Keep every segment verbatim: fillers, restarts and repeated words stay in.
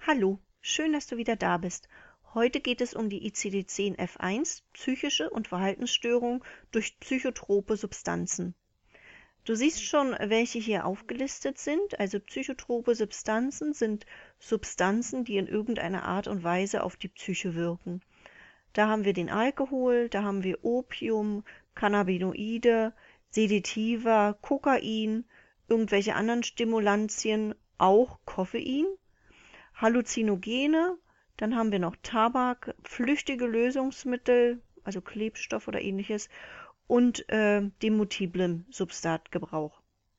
Hallo, schön, dass du wieder da bist. Heute geht es um die I C D zehn F eins, psychische und Verhaltensstörung durch psychotrope Substanzen. Du siehst schon, welche hier aufgelistet sind. Also psychotrope Substanzen sind Substanzen, die in irgendeiner Art und Weise auf die Psyche wirken. Da haben wir den Alkohol, da haben wir Opium, Cannabinoide, Sedativa, Kokain, irgendwelche anderen Stimulantien, auch Koffein, Halluzinogene, dann haben wir noch Tabak, flüchtige Lösungsmittel, also Klebstoff oder ähnliches, und äh, den multiplen Substatgebrauch.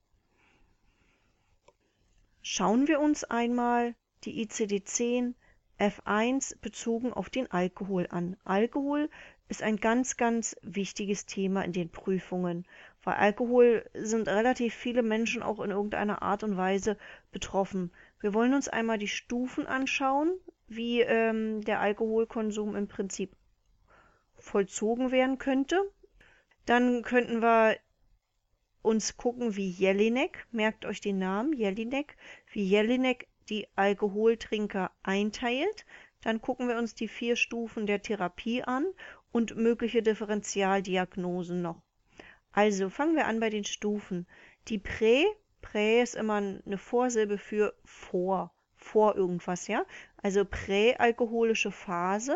Schauen wir uns einmal die I C D zehn F eins bezogen auf den Alkohol an. Alkohol ist ein ganz, ganz wichtiges Thema in den Prüfungen. Bei Alkohol sind relativ viele Menschen auch in irgendeiner Art und Weise betroffen. Wir wollen uns einmal die Stufen anschauen, wie ähm, der Alkoholkonsum im Prinzip vollzogen werden könnte. Dann könnten wir uns gucken, wie Jelinek, merkt euch den Namen, Jelinek, wie Jelinek die Alkoholtrinker einteilt. Dann gucken wir uns die vier Stufen der Therapie an und mögliche Differentialdiagnosen noch. Also fangen wir an bei den Stufen. Die Prä, Prä ist immer eine Vorsilbe für vor, vor irgendwas, ja. Also präalkoholische Phase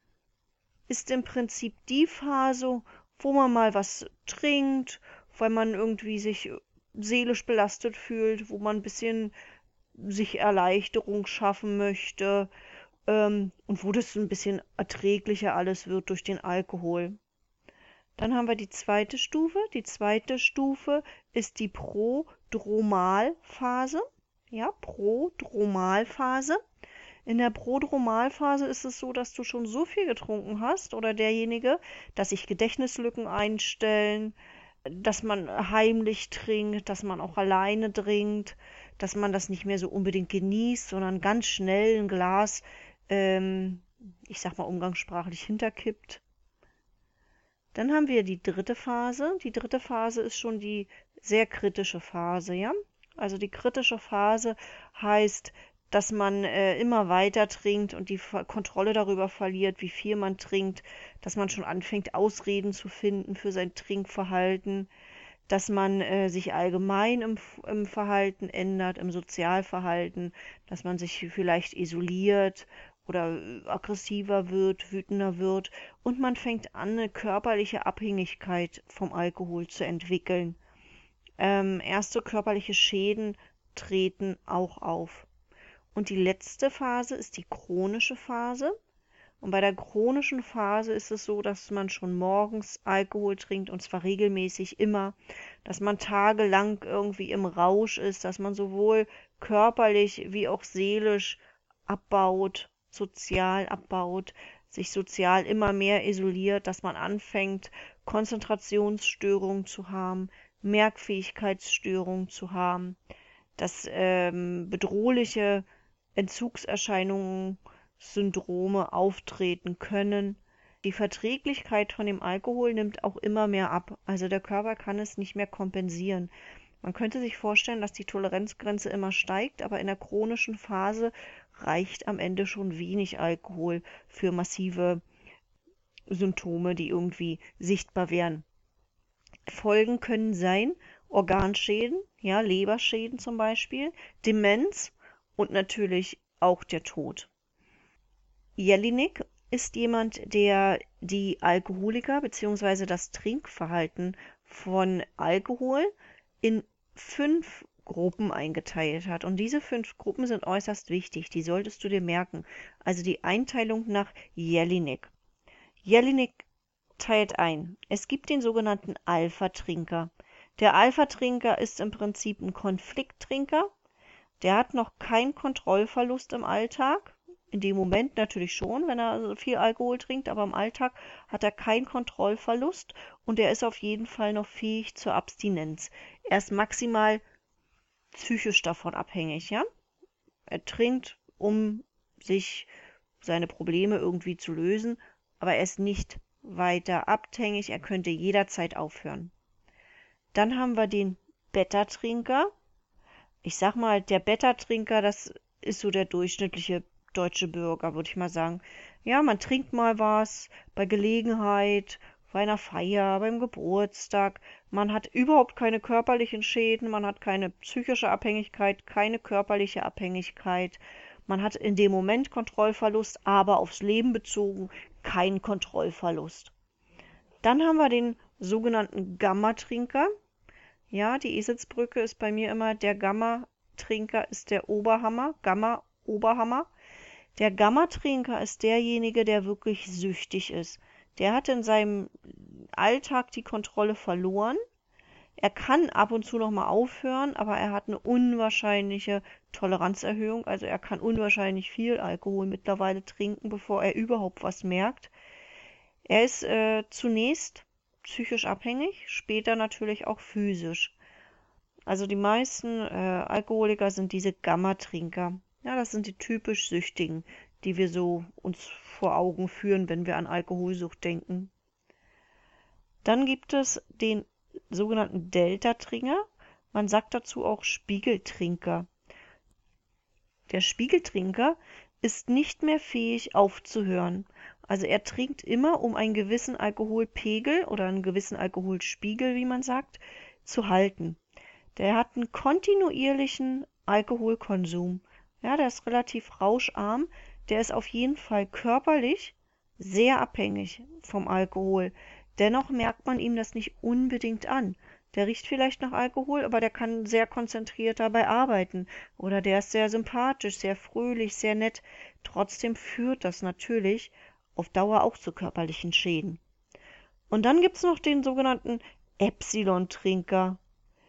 ist im Prinzip die Phase, wo man mal was trinkt, weil man irgendwie sich seelisch belastet fühlt, wo man ein bisschen sich Erleichterung schaffen möchte ähm, und wo das ein bisschen erträglicher alles wird durch den Alkohol. Dann haben wir die zweite Stufe. Die zweite Stufe ist die Prodromalphase. Ja, Prodromalphase. In der Prodromalphase ist es so, dass du schon so viel getrunken hast oder derjenige, dass sich Gedächtnislücken einstellen, dass man heimlich trinkt, dass man auch alleine trinkt, dass man das nicht mehr so unbedingt genießt, sondern ganz schnell ein Glas, ähm, ich sag mal umgangssprachlich, hinterkippt. Dann haben wir die dritte Phase. Die dritte Phase ist schon die sehr kritische Phase, ja. Also die kritische Phase heißt, dass man äh, immer weiter trinkt und die Kontrolle darüber verliert, wie viel man trinkt, dass man schon anfängt, Ausreden zu finden für sein Trinkverhalten, dass man äh, sich allgemein im, im Verhalten ändert, im Sozialverhalten, dass man sich vielleicht isoliert oder aggressiver wird, wütender wird und man fängt an, eine körperliche Abhängigkeit vom Alkohol zu entwickeln. Ähm, erste körperliche Schäden treten auch auf. Und die letzte Phase ist die chronische Phase. Und bei der chronischen Phase ist es so, dass man schon morgens Alkohol trinkt und zwar regelmäßig immer, dass man tagelang irgendwie im Rausch ist, dass man sowohl körperlich wie auch seelisch abbaut, sozial abbaut, sich sozial immer mehr isoliert, dass man anfängt, Konzentrationsstörungen zu haben, Merkfähigkeitsstörungen zu haben, dass ähm, bedrohliche Entzugserscheinungen, Syndrome auftreten können. Die Verträglichkeit von dem Alkohol nimmt auch immer mehr ab. Also der Körper kann es nicht mehr kompensieren. Man könnte sich vorstellen, dass die Toleranzgrenze immer steigt, aber in der chronischen Phase reicht am Ende schon wenig Alkohol für massive Symptome, die irgendwie sichtbar wären. Folgen können sein Organschäden, ja, Leberschäden zum Beispiel, Demenz und natürlich auch der Tod. Jelinek ist jemand, der die Alkoholiker bzw. das Trinkverhalten von Alkohol in fünf Gruppen eingeteilt hat. Und diese fünf Gruppen sind äußerst wichtig, die solltest du dir merken. Also die Einteilung nach Jelinek. Jelinek teilt ein. Es gibt den sogenannten Alpha-Trinker. Der Alpha-Trinker ist im Prinzip ein Konflikttrinker. Der hat noch keinen Kontrollverlust im Alltag. In dem Moment natürlich schon, wenn er viel Alkohol trinkt, aber im Alltag hat er keinen Kontrollverlust und er ist auf jeden Fall noch fähig zur Abstinenz. Er ist maximal psychisch davon abhängig, ja. Er trinkt, um sich seine Probleme irgendwie zu lösen, aber er ist nicht weiter abhängig, er könnte jederzeit aufhören. Dann haben wir den Beta-Trinker. Ich sag mal, der Beta-Trinker, das ist so der durchschnittliche deutsche Bürger, würde ich mal sagen. Ja, man trinkt mal was bei Gelegenheit, bei einer Feier, beim Geburtstag. Man hat überhaupt keine körperlichen Schäden, man hat keine psychische Abhängigkeit, keine körperliche Abhängigkeit. Man hat in dem Moment Kontrollverlust, aber aufs Leben bezogen keinen Kontrollverlust. Dann haben wir den sogenannten Gamma-Trinker. Ja, die Eselsbrücke ist bei mir immer, der Gamma-Trinker ist der Oberhammer, Gamma-Oberhammer. Der Gamma-Trinker ist derjenige, der wirklich süchtig ist. Der hat in seinem Alltag die Kontrolle verloren. Er kann ab und zu noch mal aufhören, aber er hat eine unwahrscheinliche Toleranzerhöhung. Also er kann unwahrscheinlich viel Alkohol mittlerweile trinken, bevor er überhaupt was merkt. Er ist äh, zunächst psychisch abhängig, später natürlich auch physisch. Also die meisten äh, Alkoholiker sind diese Gamma-Trinker. Ja, das sind die typisch Süchtigen, die wir so uns vor Augen führen, wenn wir an Alkoholsucht denken. Dann gibt es den sogenannten Delta-Trinker. Man sagt dazu auch Spiegeltrinker. Der Spiegeltrinker ist nicht mehr fähig aufzuhören. Also er trinkt immer, um einen gewissen Alkoholpegel oder einen gewissen Alkoholspiegel, wie man sagt, zu halten. Der hat einen kontinuierlichen Alkoholkonsum. Ja, der ist relativ rauscharm. Der ist auf jeden Fall körperlich sehr abhängig vom Alkohol. Dennoch merkt man ihm das nicht unbedingt an. Der riecht vielleicht nach Alkohol, aber der kann sehr konzentriert dabei arbeiten. Oder der ist sehr sympathisch, sehr fröhlich, sehr nett. Trotzdem führt das natürlich auf Dauer auch zu körperlichen Schäden. Und dann gibt es noch den sogenannten Epsilon-Trinker.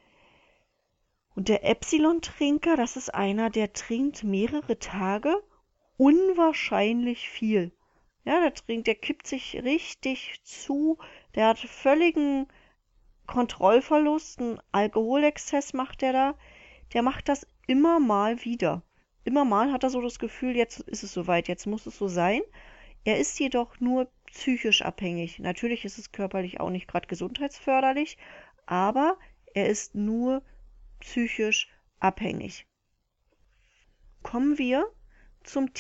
Und der Epsilon-Trinker, das ist einer, der trinkt mehrere Tage unwahrscheinlich viel. Ja, der trinkt, der kippt sich richtig zu, der hat völligen Kontrollverlust, einen Alkoholexzess macht der da. Der macht das immer mal wieder. Immer mal hat er so das Gefühl, jetzt ist es soweit, jetzt muss es so sein. Er ist jedoch nur psychisch abhängig. Natürlich ist es körperlich auch nicht gerade gesundheitsförderlich, aber er ist nur psychisch abhängig. Kommen wir zum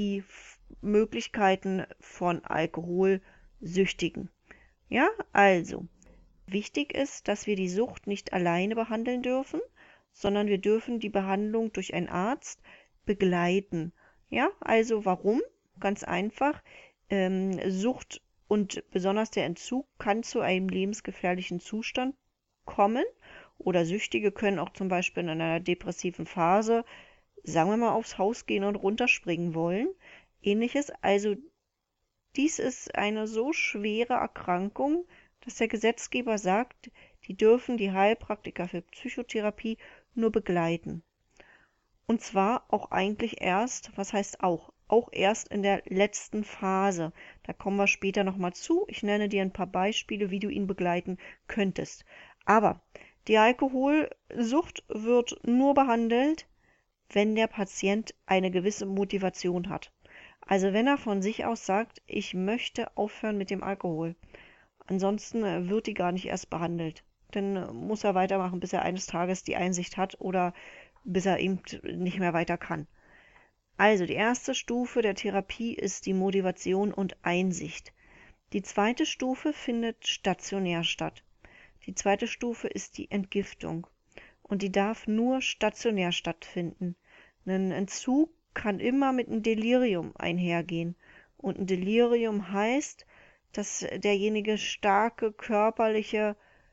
Therapiemöglichkeiten von Alkoholsüchtigen. Ja, also, wichtig ist, dass wir die Sucht nicht alleine behandeln dürfen, sondern wir dürfen die Behandlung durch einen Arzt begleiten. Ja, also warum? Ganz einfach. Ähm, Sucht und besonders der Entzug kann zu einem lebensgefährlichen Zustand kommen. Oder Süchtige können auch zum Beispiel in einer depressiven Phase, sagen wir mal, aufs Haus gehen und runterspringen wollen. Ähnliches. Also dies ist eine so schwere Erkrankung, dass der Gesetzgeber sagt, die dürfen die Heilpraktiker für Psychotherapie nur begleiten. Und zwar auch eigentlich erst, was heißt auch, auch erst in der letzten Phase. Da kommen wir später nochmal zu. Ich nenne dir ein paar Beispiele, wie du ihn begleiten könntest. Aber die Alkoholsucht wird nur behandelt, wenn der Patient eine gewisse Motivation hat. Also wenn er von sich aus sagt, ich möchte aufhören mit dem Alkohol. Ansonsten wird die gar nicht erst behandelt. Dann muss er weitermachen, bis er eines Tages die Einsicht hat oder bis er eben nicht mehr weiter kann. Also die erste Stufe der Therapie ist die Motivation und Einsicht. Die zweite Stufe findet stationär statt. Die zweite Stufe ist die Entgiftung und die darf nur stationär stattfinden. Ein Entzug kann immer mit einem Delirium einhergehen. Und ein Delirium heißt, dass derjenige starke körperliche,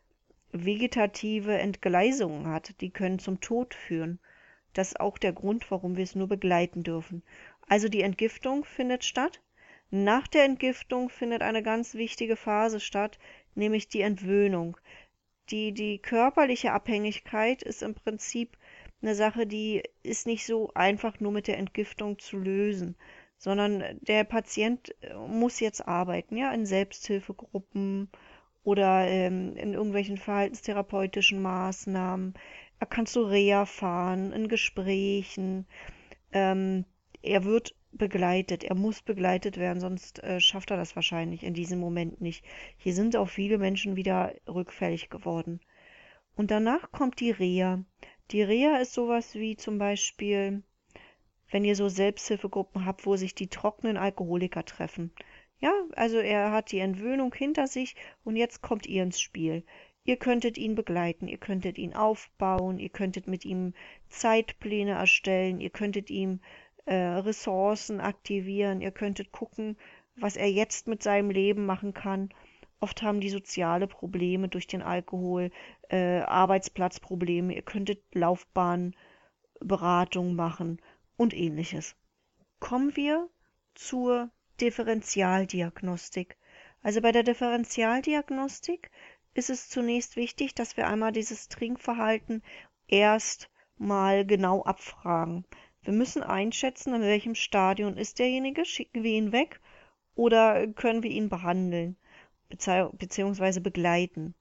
vegetative Entgleisungen hat. Die können zum Tod führen. Das ist auch der Grund, warum wir es nur begleiten dürfen. Also die Entgiftung findet statt. Nach der Entgiftung findet eine ganz wichtige Phase statt, nämlich die Entwöhnung. Die, die körperliche Abhängigkeit ist im Prinzip eine Sache, die ist nicht so einfach nur mit der Entgiftung zu lösen, sondern der Patient muss jetzt arbeiten, ja, in Selbsthilfegruppen oder ähm, in irgendwelchen verhaltenstherapeutischen Maßnahmen. Er kann zu Reha fahren, in Gesprächen. Ähm, er wird begleitet, er muss begleitet werden, sonst äh, schafft er das wahrscheinlich in diesem Moment nicht. Hier sind auch viele Menschen wieder rückfällig geworden. Und danach kommt die Reha. Die Reha ist sowas wie zum Beispiel wenn ihr so Selbsthilfegruppen habt, wo sich die trockenen Alkoholiker treffen. Ja, also er hat die Entwöhnung hinter sich und jetzt kommt ihr ins Spiel. Ihr könntet ihn begleiten, ihr könntet ihn aufbauen, ihr könntet mit ihm Zeitpläne erstellen, ihr könntet ihm äh, Ressourcen aktivieren, ihr könntet gucken, was er jetzt mit seinem Leben machen kann. Oft haben die soziale Probleme durch den Alkohol, äh, Arbeitsplatzprobleme, ihr könntet Laufbahnberatung machen und ähnliches. Kommen wir zur Differentialdiagnostik. Also bei der Differentialdiagnostik ist es zunächst wichtig, dass wir einmal dieses Trinkverhalten erst mal genau abfragen. Wir müssen einschätzen, in welchem Stadium ist derjenige, schicken wir ihn weg oder können wir ihn behandeln bzw. begleiten.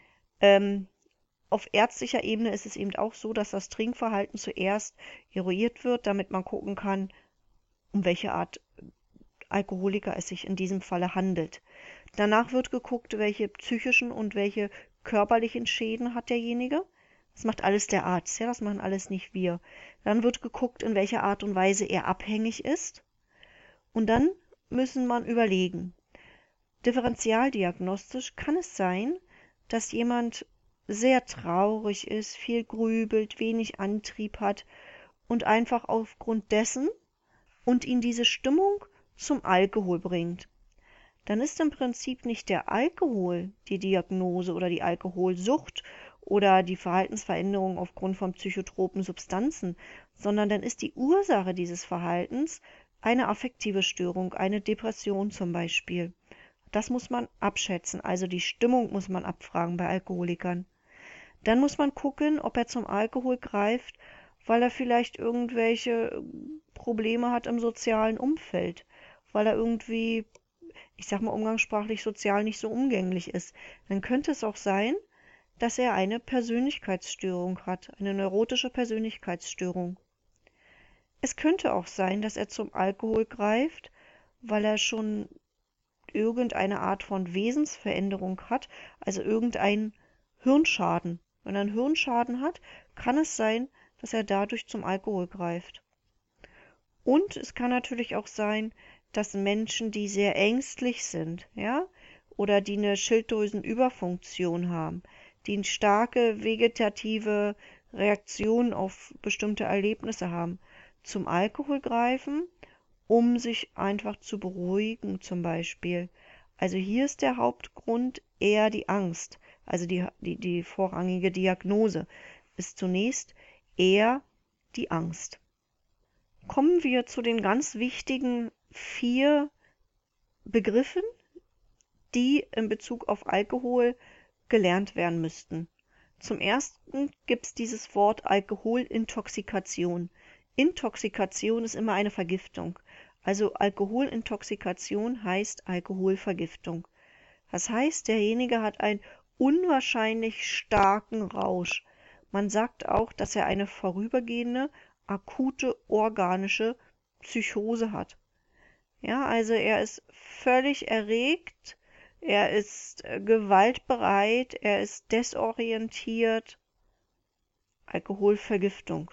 Ähm, auf ärztlicher Ebene ist es eben auch so, dass das Trinkverhalten zuerst eruiert wird, damit man gucken kann, um welche Art Alkoholiker es sich in diesem Falle handelt. Danach wird geguckt, welche psychischen und welche körperlichen Schäden hat derjenige. Das macht alles der Arzt, ja, das machen alles nicht wir. Dann wird geguckt, in welcher Art und Weise er abhängig ist. Und dann müssen man überlegen. Differentialdiagnostisch kann es sein, dass jemand sehr traurig ist, viel grübelt, wenig Antrieb hat und einfach aufgrund dessen und ihn diese Stimmung zum Alkohol bringt. Dann ist im Prinzip nicht der Alkohol die Diagnose oder die Alkoholsucht oder die Verhaltensveränderung aufgrund von psychotropen Substanzen, sondern dann ist die Ursache dieses Verhaltens eine affektive Störung, eine Depression zum Beispiel. Das muss man abschätzen, also die Stimmung muss man abfragen bei Alkoholikern. Dann muss man gucken, ob er zum Alkohol greift, weil er vielleicht irgendwelche Probleme hat im sozialen Umfeld, weil er irgendwie, ich sag mal umgangssprachlich, sozial nicht so umgänglich ist. Dann könnte es auch sein, dass er eine Persönlichkeitsstörung hat, eine neurotische Persönlichkeitsstörung. Es könnte auch sein, dass er zum Alkohol greift, weil er schon irgendeine Art von Wesensveränderung hat, also irgendein Hirnschaden. Wenn er einen Hirnschaden hat, kann es sein, dass er dadurch zum Alkohol greift. Und es kann natürlich auch sein, dass Menschen, die sehr ängstlich sind, ja, oder die eine Schilddrüsenüberfunktion haben, die eine starke vegetative Reaktion auf bestimmte Erlebnisse haben, zum Alkohol greifen, um sich einfach zu beruhigen zum Beispiel. Also hier ist der Hauptgrund eher die Angst. Also die, die, die vorrangige Diagnose ist zunächst eher die Angst. Kommen wir zu den ganz wichtigen vier Begriffen, die in Bezug auf Alkohol gelernt werden müssten. Zum ersten gibt es dieses Wort Alkoholintoxikation. Intoxikation ist immer eine Vergiftung. Also Alkoholintoxikation heißt Alkoholvergiftung. Das heißt, derjenige hat einen unwahrscheinlich starken Rausch. Man sagt auch, dass er eine vorübergehende, akute organische Psychose hat. Ja, also er ist völlig erregt, er ist äh, gewaltbereit, er ist desorientiert. Alkoholvergiftung.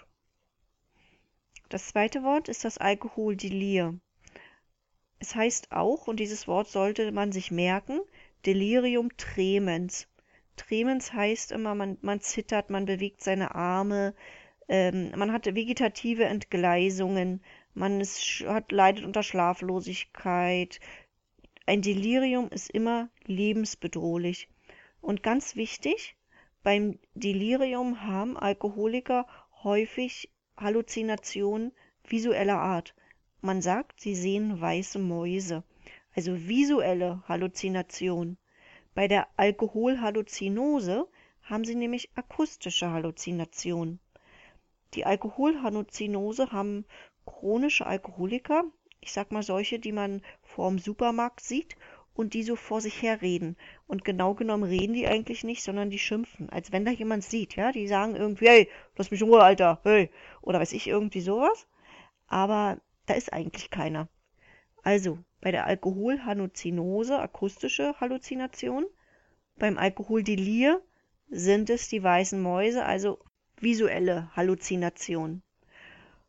Das zweite Wort ist das Alkoholdelir. Es heißt auch, und dieses Wort sollte man sich merken, Delirium tremens. Tremens heißt immer, man, man zittert, man bewegt seine Arme, ähm, man hat vegetative Entgleisungen, man ist, hat, leidet unter Schlaflosigkeit. Ein Delirium ist immer lebensbedrohlich. Und ganz wichtig, beim Delirium haben Alkoholiker häufig Halluzinationen visueller Art. Man sagt, sie sehen weiße Mäuse, also visuelle Halluzination. Bei der Alkoholhalluzinose haben sie nämlich akustische Halluzinationen. Die Alkoholhalluzinose haben chronische Alkoholiker, ich sag mal solche, die man vor dem Supermarkt sieht und die so vor sich her reden. Und genau genommen reden die eigentlich nicht, sondern die schimpfen, als wenn da jemand sieht, ja. Die sagen irgendwie, hey, lass mich in Ruhe, Alter, hey. Oder weiß ich, irgendwie sowas. Aber da ist eigentlich keiner. Also, bei der Alkoholhalluzinose, akustische Halluzination, beim Alkoholdelir sind es die weißen Mäuse, also visuelle Halluzination.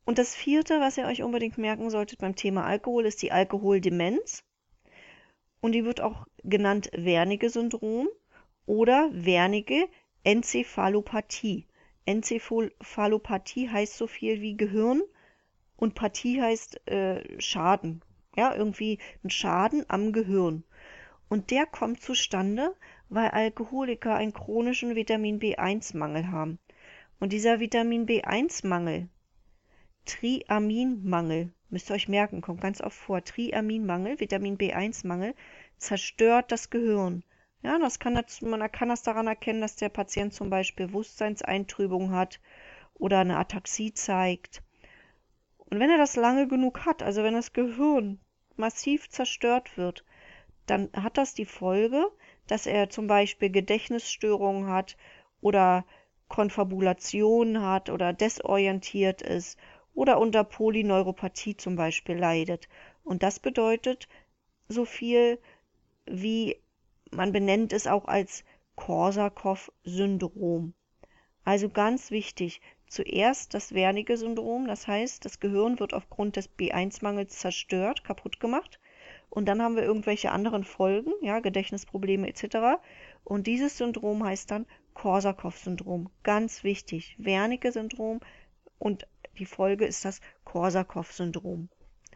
Und das vierte, was ihr euch unbedingt merken solltet beim Thema Alkohol, ist die Alkoholdemenz. Und die wird auch genannt Wernicke-Syndrom oder Wernicke Enzephalopathie. Enzephalopathie heißt so viel wie Gehirn und Pathie heißt äh, Schaden. Ja, irgendwie ein Schaden am Gehirn. Und der kommt zustande, weil Alkoholiker einen chronischen Vitamin B eins Mangel haben. Und dieser Vitamin B eins Mangel, Triaminmangel, müsst ihr euch merken, kommt ganz oft vor, Triaminmangel, Vitamin B eins Mangel, zerstört das Gehirn. Ja, das kann das, man kann das daran erkennen, dass der Patient zum Beispiel Bewusstseinseintrübung hat oder eine Ataxie zeigt. Und wenn er das lange genug hat, also wenn das Gehirn massiv zerstört wird, dann hat das die Folge, dass er zum Beispiel Gedächtnisstörungen hat oder Konfabulation hat oder desorientiert ist oder unter Polyneuropathie zum Beispiel leidet. Und das bedeutet so viel wie, man benennt es auch als Korsakow-Syndrom. Also ganz wichtig, zuerst das Wernicke-Syndrom, das heißt, das Gehirn wird aufgrund des B eins Mangels zerstört, kaputt gemacht. Und dann haben wir irgendwelche anderen Folgen, ja, Gedächtnisprobleme et cetera. Und dieses Syndrom heißt dann Korsakow-Syndrom. Ganz wichtig, Wernicke-Syndrom und die Folge ist das Korsakow-Syndrom.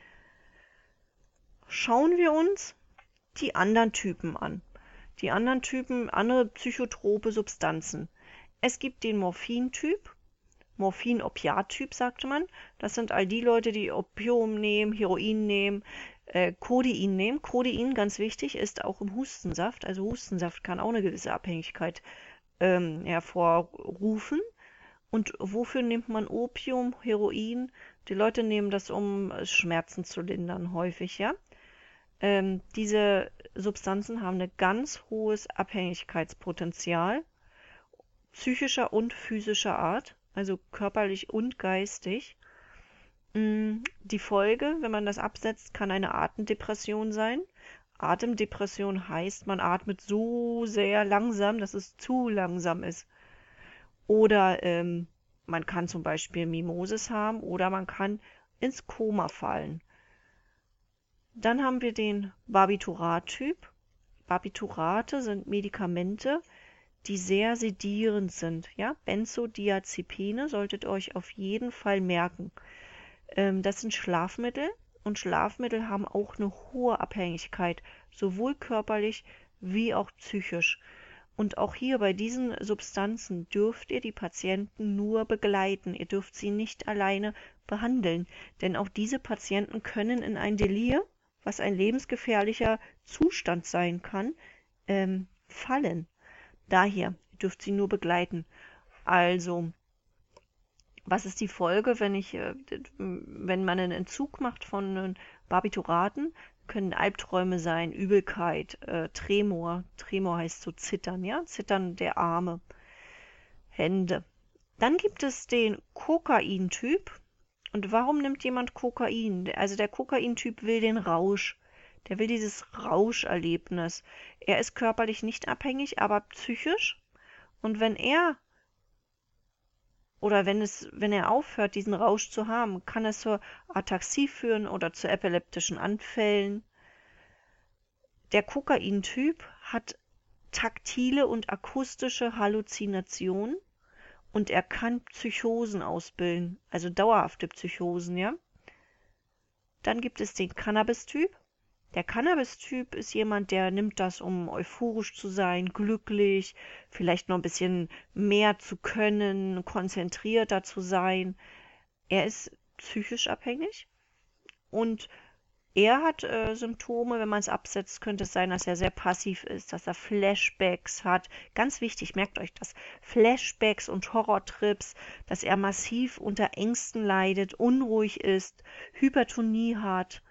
Schauen wir uns die anderen Typen an. Die anderen Typen, andere psychotrope Substanzen. Es gibt den Morphin-Typ, Morphin-Opiat-Typ sagte man. Das sind all die Leute, die Opium nehmen, Heroin nehmen, äh, Codein nehmen. Codein, ganz wichtig, ist auch im Hustensaft. Also Hustensaft kann auch eine gewisse Abhängigkeit ähm, hervorrufen. Und wofür nimmt man Opium, Heroin? Die Leute nehmen das, um Schmerzen zu lindern, häufig, ja. Ähm, diese Substanzen haben ein ganz hohes Abhängigkeitspotenzial, psychischer und physischer Art, also körperlich und geistig. Die Folge, wenn man das absetzt, kann eine Atemdepression sein. Atemdepression heißt, man atmet so sehr langsam, dass es zu langsam ist. Oder ähm, man kann zum Beispiel Mimosis haben oder man kann ins Koma fallen. Dann haben wir den Barbiturat-Typ. Barbiturate sind Medikamente, die sehr sedierend sind. Ja? Benzodiazepine solltet ihr euch auf jeden Fall merken. Ähm, das sind Schlafmittel und Schlafmittel haben auch eine hohe Abhängigkeit, sowohl körperlich wie auch psychisch. Und auch hier bei diesen Substanzen dürft ihr die Patienten nur begleiten. Ihr dürft sie nicht alleine behandeln, denn auch diese Patienten können in ein Delir, was ein lebensgefährlicher Zustand sein kann, ähm, fallen. Daher dürft sie nur begleiten. Also, was ist die Folge, wenn ich, äh, wenn man einen Entzug macht von Barbituraten? Können Albträume sein, Übelkeit, äh, Tremor. Tremor heißt so zittern, ja, Zittern der Arme, Hände. Dann gibt es den Kokain-Typ. Und warum nimmt jemand Kokain? Also der Kokain-Typ will den Rausch. Der will dieses Rauscherlebnis. Er ist körperlich nicht abhängig, aber psychisch. Und wenn er oder wenn es, wenn er aufhört, diesen Rausch zu haben, kann es zur Ataxie führen oder zu epileptischen Anfällen. Der Kokain-Typ hat taktile und akustische Halluzinationen und er kann Psychosen ausbilden, also dauerhafte Psychosen, ja. Dann gibt es den Cannabis-Typ. Der Cannabis-Typ ist jemand, der nimmt das, um euphorisch zu sein, glücklich, vielleicht noch ein bisschen mehr zu können, konzentrierter zu sein. Er ist psychisch abhängig und er hat äh, Symptome, wenn man es absetzt, könnte es sein, dass er sehr passiv ist, dass er Flashbacks hat. Ganz wichtig, merkt euch das. Flashbacks und Horrortrips, dass er massiv unter Ängsten leidet, unruhig ist, Hypertonie hat.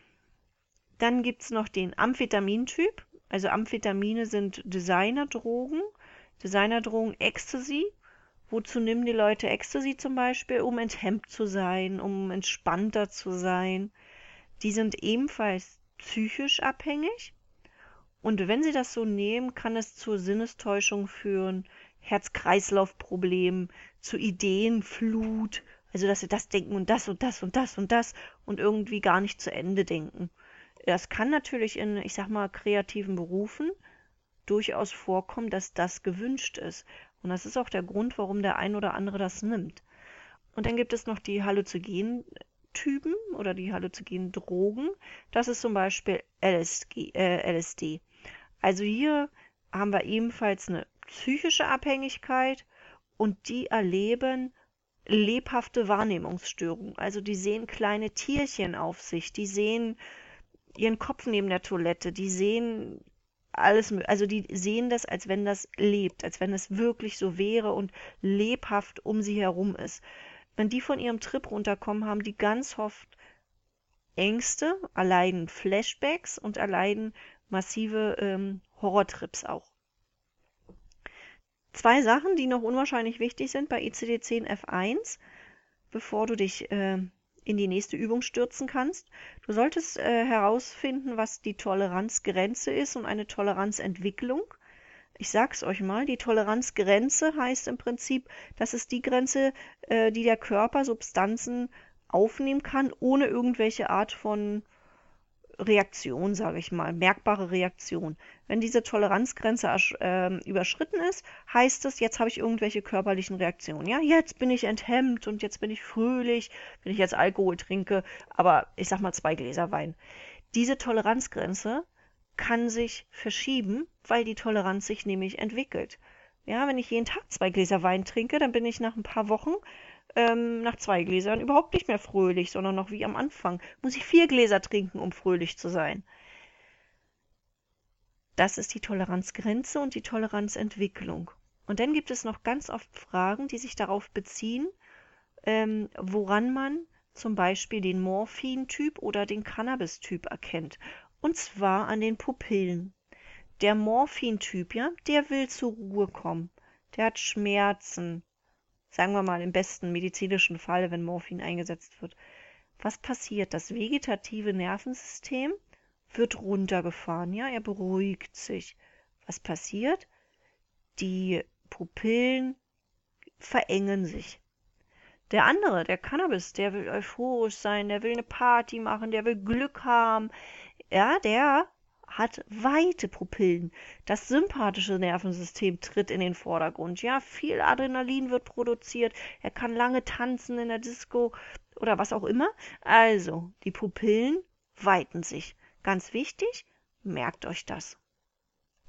Dann gibt es noch den Amphetamin-Typ. Also Amphetamine sind Designerdrogen. Designerdrogen Ecstasy. Wozu nehmen die Leute Ecstasy zum Beispiel? Um enthemmt zu sein, um entspannter zu sein. Die sind ebenfalls psychisch abhängig. Und wenn sie das so nehmen, kann es zur Sinnestäuschung führen, Herz-Kreislauf-Problemen, zu Ideenflut, Also, dass sie das denken und das und das und das und das und irgendwie gar nicht zu Ende denken. Das kann natürlich in, ich sag mal, kreativen Berufen durchaus vorkommen, dass das gewünscht ist. Und das ist auch der Grund, warum der ein oder andere das nimmt. Und dann gibt es noch die Halluzinogen-Typen oder die halluzinogenen Drogen. Das ist zum Beispiel L S D, äh, L S D. Also hier haben wir ebenfalls eine psychische Abhängigkeit und die erleben lebhafte Wahrnehmungsstörungen. Also die sehen kleine Tierchen auf sich, die sehen ihren Kopf neben der Toilette, die sehen alles, also die sehen das, als wenn das lebt, als wenn es wirklich so wäre und lebhaft um sie herum ist. Wenn die von ihrem Trip runterkommen, haben die ganz oft Ängste, erleiden Flashbacks und erleiden massive ähm, Horrortrips auch. Zwei Sachen, die noch unwahrscheinlich wichtig sind bei I C D zehn F eins, bevor du dich äh, in die nächste Übung stürzen kannst. Du solltest äh, herausfinden, was die Toleranzgrenze ist und eine Toleranzentwicklung. Ich sag's euch mal, die Toleranzgrenze heißt im Prinzip, das ist die Grenze, äh, die der Körper Substanzen aufnehmen kann, ohne irgendwelche Art von Reaktion, sage ich mal, merkbare Reaktion. Wenn diese Toleranzgrenze äh, überschritten ist, heißt es, jetzt habe ich irgendwelche körperlichen Reaktionen. Ja, jetzt bin ich enthemmt und jetzt bin ich fröhlich, wenn ich jetzt Alkohol trinke, aber ich sag mal zwei Gläser Wein. Diese Toleranzgrenze kann sich verschieben, weil die Toleranz sich nämlich entwickelt. Ja, wenn ich jeden Tag zwei Gläser Wein trinke, dann bin ich nach ein paar Wochen ähm, nach zwei Gläsern überhaupt nicht mehr fröhlich, sondern noch wie am Anfang. Muss ich vier Gläser trinken, um fröhlich zu sein. Das ist die Toleranzgrenze und die Toleranzentwicklung. Und dann gibt es noch ganz oft Fragen, die sich darauf beziehen, ähm, woran man zum Beispiel den Morphin-Typ oder den Cannabis-Typ erkennt. Und zwar an den Pupillen. Der Morphin-Typ, ja, der will zur Ruhe kommen. Der hat Schmerzen. Sagen wir mal im besten medizinischen Fall, wenn Morphin eingesetzt wird. Was passiert? Das vegetative Nervensystem wird runtergefahren, ja, er beruhigt sich. Was passiert? Die Pupillen verengen sich. Der andere, der Cannabis, der will euphorisch sein, der will eine Party machen, der will Glück haben. Ja, der hat weite Pupillen. Das sympathische Nervensystem tritt in den Vordergrund. Ja, viel Adrenalin wird produziert. Er kann lange tanzen in der Disco oder was auch immer. Also, die Pupillen weiten sich. Ganz wichtig, merkt euch das.